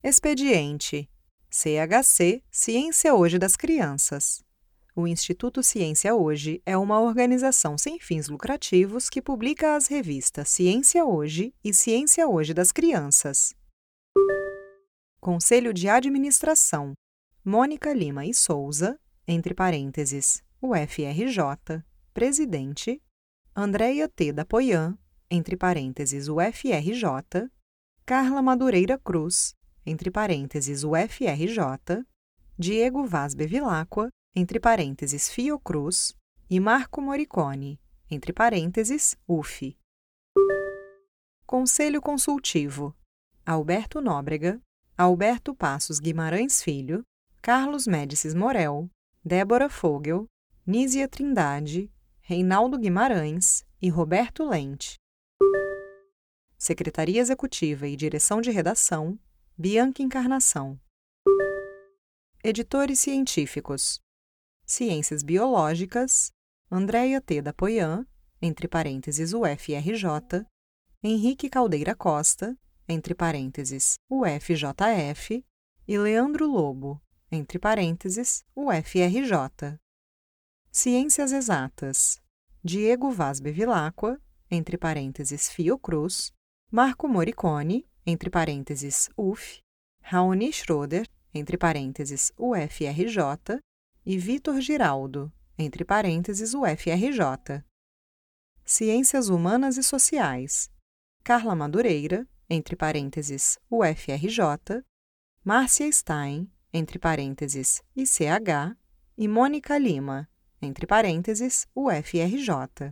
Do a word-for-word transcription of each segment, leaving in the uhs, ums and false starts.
Expediente: C H C Ciência Hoje das Crianças. O Instituto Ciência Hoje é uma organização sem fins lucrativos que publica as revistas Ciência Hoje e Ciência Hoje das Crianças. Conselho de Administração: Mônica Lima e Souza, entre parênteses, U F R J, Presidente, Andréia T. Dapoian, entre parênteses, U F R J, Carla Madureira Cruz, entre parênteses, U F R J, Diego Vaz Bevilacqua, entre parênteses, Fiocruz, e Marco Moricone, entre parênteses, U F. Conselho Consultivo: Alberto Nóbrega, Alberto Passos Guimarães Filho, Carlos Médicis Morel, Débora Fogel, Nízia Trindade, Reinaldo Guimarães e Roberto Lente. Secretaria Executiva e Direção de Redação: Bianca Encarnação. Editores científicos: Ciências Biológicas, Andréia T. Dapoian, entre parênteses, U F R J, Henrique Caldeira Costa, entre parênteses, U F J F, e Leandro Lobo, entre parênteses, U F R J. Ciências Exatas: Diego Vaz Bevilacqua, entre parênteses, Fiocruz, Marco Moricone, entre parênteses, U F, Raoni Schroeder, entre parênteses, U F R J, e Vitor Giraldo, entre parênteses, U F R J. Ciências Humanas e Sociais: Carla Madureira, entre parênteses, U F R J, Márcia Stein, entre parênteses, I C H, e Mônica Lima, entre parênteses, U F R J.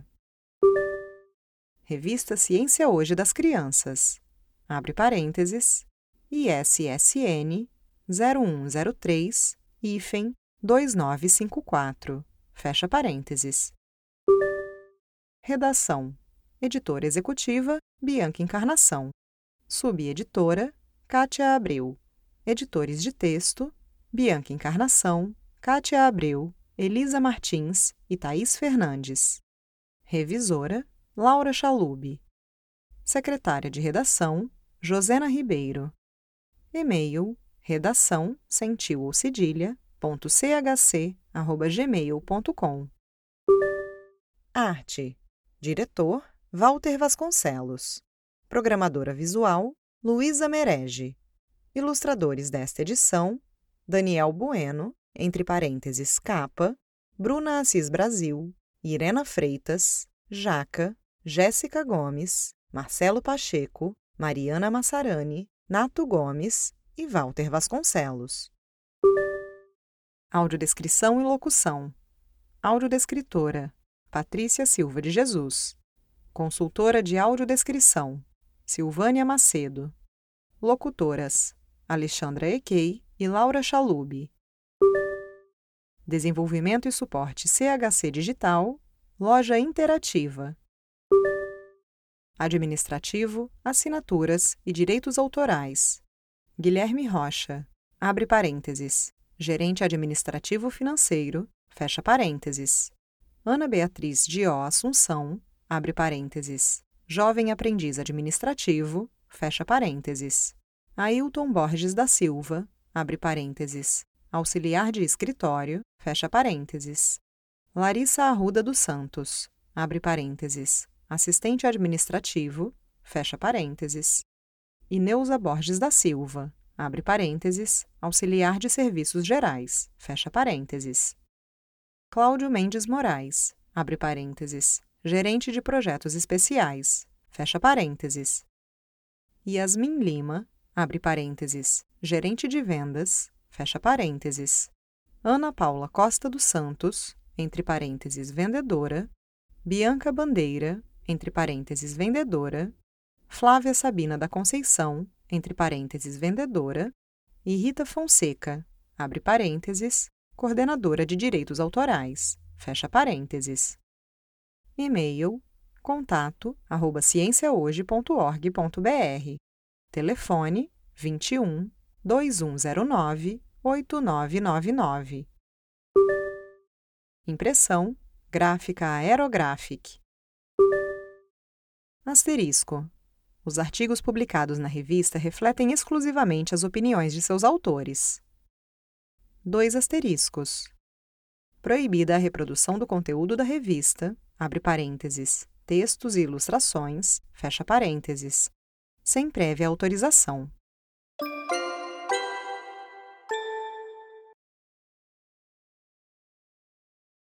Revista Ciência Hoje das Crianças, abre parênteses, I S S N zero um zero três, hífen dois nove cinco quatro, fecha parênteses. Redação: Editora Executiva, Bianca Encarnação. Subeditora, Kátia Abreu. Editores de texto, Bianca Encarnação, Kátia Abreu, Elisa Martins e Thaís Fernandes. Revisora, Laura Chalub. Secretária de Redação, Josena Ribeiro. E-mail, redação, sem tio ou cedilha, ponto chc, arroba gmail ponto com. Arte: Diretor, Walter Vasconcelos. Programadora visual, Luísa Merege. Ilustradores desta edição, Daniel Bueno, entre parênteses, capa, Bruna Assis Brasil, Irena Freitas, Jaca, Jéssica Gomes, Marcelo Pacheco, Mariana Massarani, Nato Gomes e Walter Vasconcelos. Audiodescrição e locução: Audiodescritora, Patrícia Silva de Jesus. Consultora de audiodescrição, Silvânia Macedo. Locutoras, Alexandra Equei e Laura Chalub. Desenvolvimento e suporte C H C Digital, Loja Interativa. Administrativo, Assinaturas e Direitos Autorais, Guilherme Rocha, abre parênteses, Gerente Administrativo Financeiro, fecha parênteses. Ana Beatriz Dió Assunção, abre parênteses, Jovem Aprendiz Administrativo, fecha parênteses. Ailton Borges da Silva, abre parênteses, Auxiliar de Escritório, fecha parênteses. Larissa Arruda dos Santos, abre parênteses, Assistente Administrativo, fecha parênteses. E Neuza Borges da Silva, abre parênteses, Auxiliar de Serviços Gerais, fecha parênteses. Cláudio Mendes Moraes, abre parênteses, Gerente de Projetos Especiais, fecha parênteses. Yasmin Lima, abre parênteses, Gerente de Vendas, fecha parênteses. Ana Paula Costa dos Santos, entre parênteses, Vendedora. Bianca Bandeira, entre parênteses, Vendedora. Flávia Sabina da Conceição, entre parênteses, Vendedora. E Rita Fonseca, abre parênteses, Coordenadora de Direitos Autorais, fecha parênteses. E-mail, contato, arroba cienciahoje ponto org ponto br. Telefone, vinte e um, dois um zero nove, oito nove nove nove. Impressão, Gráfica Aerographic. Asterisco. Os artigos publicados na revista refletem exclusivamente as opiniões de seus autores. Dois asteriscos. Proibida a reprodução do conteúdo da revista, abre parênteses, textos e ilustrações, fecha parênteses, sem prévia autorização.